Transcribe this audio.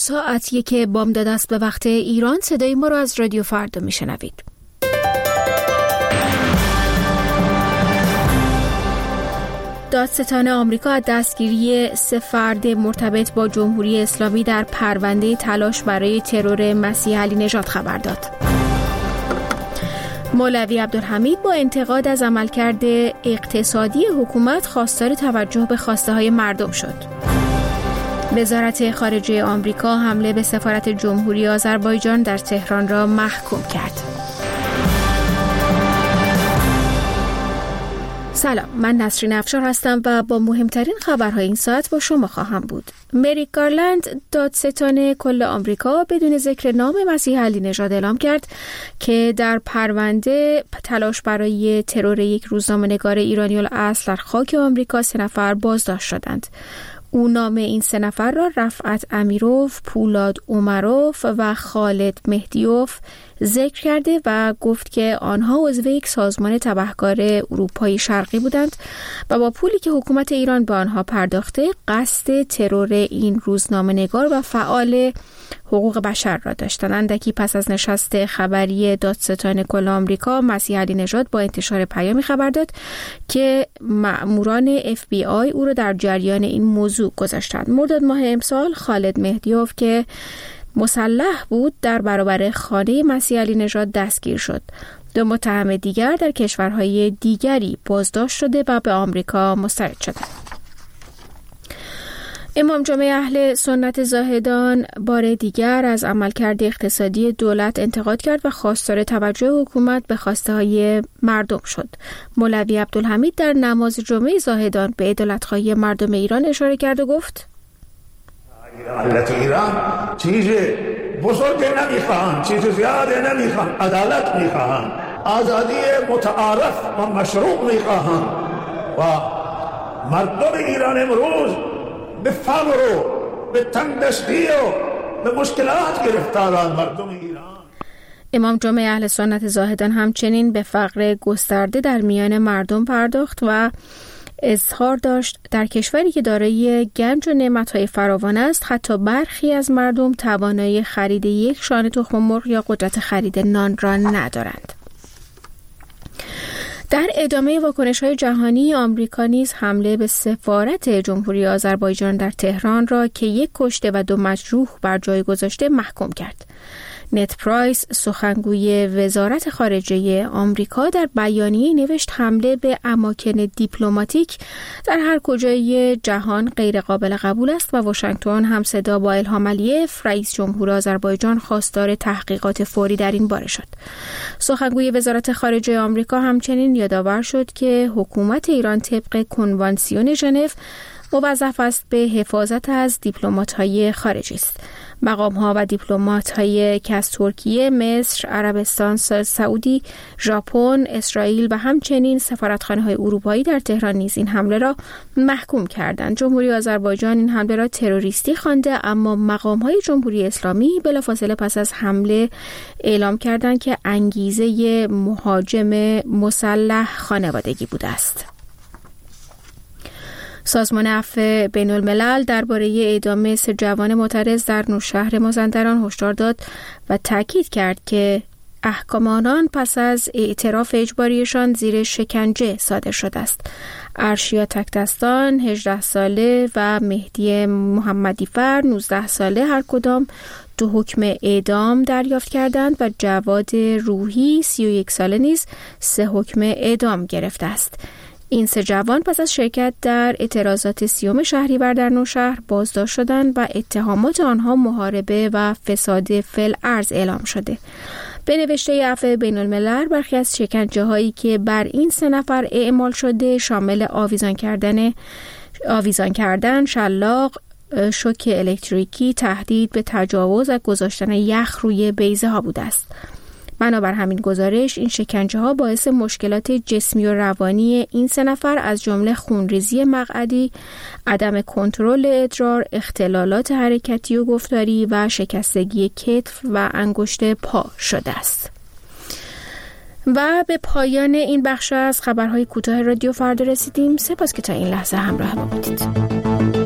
ساعت 1 بامداد است به وقت ایران. صدای ما را از رادیو فردا میشنوید. دادستان آمریکا از دستگیری 3 فرد مرتبط با جمهوری اسلامی در پرونده تلاش برای ترور مسیح علی نژاد خبر داد. مولوی عبدالحمید با انتقاد از عملکرد اقتصادی حکومت خواستار توجه به خواسته‌های مردم شد. وزارت خارجه آمریکا حمله به سفارت جمهوری آذربایجان در تهران را محکوم کرد. سلام، من نسرین افشار هستم و با مهمترین خبرهای این ساعت با شما خواهم بود. مریک گارلند، دادستان کل آمریکا، بدون ذکر نام مسیح علی نژاد اعلام کرد که در پرونده تلاش برای ترور یک روزنامه‌نگار ایرانی الاصل در خاک آمریکا 3 نفر بازداشت شدند. او نام این 3 نفر را رفعت امیروف، پولاد اومروف و خالد مهدیوف ذکر کرده و گفت که آنها عضو یک سازمان تبهکار اروپایی شرقی بودند و با پولی که حکومت ایران به آنها پرداخته قصد ترور این روزنامه‌نگار و فعال حقوق بشر را داشتند. اندکی پس از نشست خبری دادستان کل آمریکا، مسیح علی نژاد با انتشار پیامی خبر داد که مأموران FBI او را در جریان این موضوع گذاشتند. مرداد ماه امسال خالد مهدیوف که مسلح بود در برابر خانه مسیح علی نژاد دستگیر شد. 2 متهم دیگر در کشورهای دیگری بازداشت شده و به آمریکا مسترد شدند. امام جمعه اهل سنت زاهدان بار دیگر از عملکرد اقتصادی دولت انتقاد کرد و خواستار توجه حکومت به خواسته‌های مردم شد. مولوی عبدالحمید در نماز جمعه زاهدان به عدالت‌خواهی مردم ایران اشاره کرد و گفت: ملت ایران چیز بزرگ نمیخواهند، چیز زیاده نمیخواهند، عدالت میخواهند، آزادی متعارف و مشروع میخواهند و مردم ایران امروز به فقر و به تنگدستی و به مشکلات گرفتارند. مردم ایران. امام جمعه اهل سنت زاهدان همچنین به فقر گسترده در میان مردم پرداخت و اظهار داشت در کشوری که دارای گنج و نعمت‌های فراوان است، حتی برخی از مردم توانایی خرید یک شانه تخم مرغ یا قدرت خرید نان را ندارند. در ادامه واکنش‌های جهانی، آمریکا نیز حمله به سفارت جمهوری آذربایجان در تهران را که 1 کشته و 2 مجروح بر جای گذاشته محکوم کرد. نت پرایس، سخنگوی وزارت خارجه آمریکا، در بیانیه نوشت حمله به اماکن دیپلماتیک در هر کجای جهان غیر قابل قبول است و واشنگتن همصدا با الهام علیف، رئیس جمهور آذربایجان، خواستار تحقیقات فوری در این باره شد. سخنگوی وزارت خارجه آمریکا همچنین یادآور شد که حکومت ایران طبق کنوانسیون ژنو موظف است به حفاظت از دیپلمات‌های خارجی است. مقام‌ها و دیپلمات‌هایی که از ترکیه، مصر، عربستان سعودی، ژاپن، اسرائیل و همچنین سفارتخانه‌های اروپایی در تهران نیز این حمله را محکوم کردند. جمهوری آذربایجان این حمله را تروریستی خوانده، اما مقام‌های جمهوری اسلامی بلافاصله پس از حمله اعلام کردند که انگیزه مهاجم مسلح خانوادگی بوده است. سازمان عفو بین الملل درباره اعدام 3 جوان معترض در نوشهر مازندران هشدار داد و تاکید کرد که احکام آنان پس از اعتراف اجباریشان زیر شکنجه صادر شده است. ارشیا تکدستان 18 ساله و مهدی محمدیفر 19 ساله هر کدام 2 حکم اعدام دریافت کردند و جواد روحی 31 ساله نیز 3 حکم اعدام گرفته است. این 3 جوان پس از شرکت در اعتراضات 30 شهریور در نوشهر بازداشت شدند و اتهامات آنها محاربه و فساد فی‌الارض اعلام شده. به نوشته عفو بین الملل، برخی از شکنجه هایی که بر این 3 نفر اعمال شده شامل آویزان کردن، شلاق، شوک الکتریکی، تهدید به تجاوز و گذاشتن یخ روی بیضه ها بوده است. بنابر همین گزارش، این شکنجه ها باعث مشکلات جسمی و روانی این 3 نفر از جمله خونریزی مقعدی، عدم کنترل ادرار، اختلالات حرکتی و گفتاری و شکستگی کتف و انگشت پا شده است. و به پایان این بخش از خبرهای کوتاه رادیو فردا رسیدیم. سپاس که تا این لحظه همراه ما بودید.